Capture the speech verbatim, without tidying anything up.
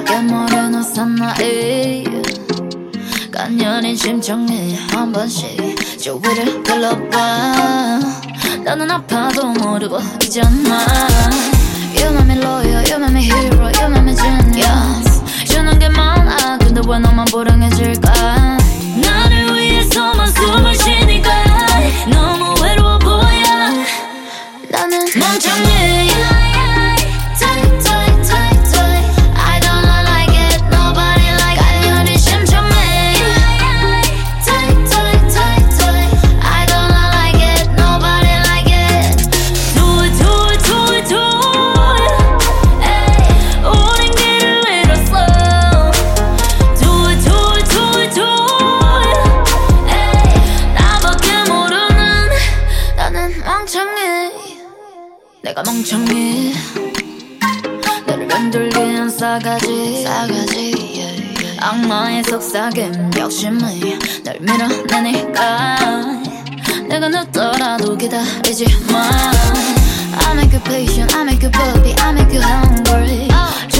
나밖에 모르는 사나이 간연히 심청해 한 번씩 주위를 둘러봐 나는 아파도 모르고 있잖아 You make me loyal, you make me hero, you make me genius 주는 게 많아 근데 왜 너만 불행해질까 나를 위해서만 숨을 쉬니까 너무 외로워 보여 나는 멍청해 Tight, tight, tight, tight I don't like it, nobody like it 간연히 심청해 Tight, tight, tight, tight I don't like it, nobody like it Do it, do it, do it, do it ay, 우린 길을 잃었어 Do it, do it, do it, do it ay, 나밖에 모르는 나는 멍청해 내가 멍청해 너를 변돌게 한 싸가지 싸가지 yeah, yeah. 악마의 속삭임 욕심이 널 밀어내니까 내가 늦더라도 기다리지 마 I make you patient, I make you puppy, I make you hungry